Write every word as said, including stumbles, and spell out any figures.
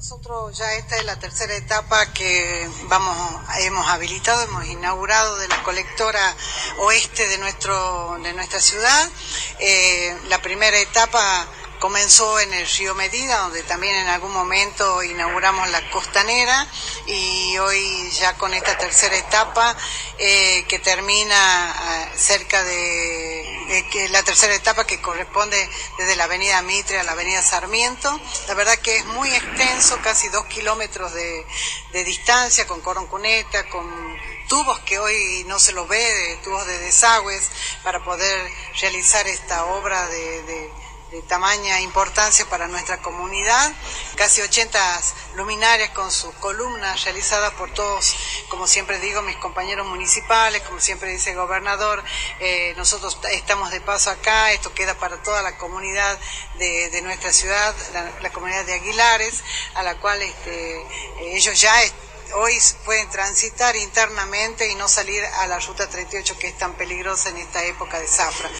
Nosotros ya esta es la tercera etapa que vamos, hemos habilitado, hemos inaugurado de la colectora oeste de, nuestro, de nuestra ciudad. Eh, la primera etapa comenzó en el río Medida, donde también en algún momento inauguramos la costanera, y hoy ya con esta tercera etapa eh, que termina eh, cerca de, de que la tercera etapa que corresponde desde la avenida Mitre a la avenida Sarmiento. La verdad que es muy extenso, casi dos kilómetros de, de distancia, con cordón cuneta, con tubos que hoy no se los ve, de tubos de desagües, para poder realizar esta obra de, de de tamaña importancia para nuestra comunidad. Casi ochenta luminarias con sus columnas realizadas por todos, como siempre digo, mis compañeros municipales, como siempre dice el gobernador. Eh, nosotros estamos de paso acá, esto queda para toda la comunidad de, de nuestra ciudad, la, la comunidad de Aguilares, a la cual este, ellos ya hoy pueden transitar internamente y no salir a la ruta treinta y ocho, que es tan peligrosa en esta época de zafra.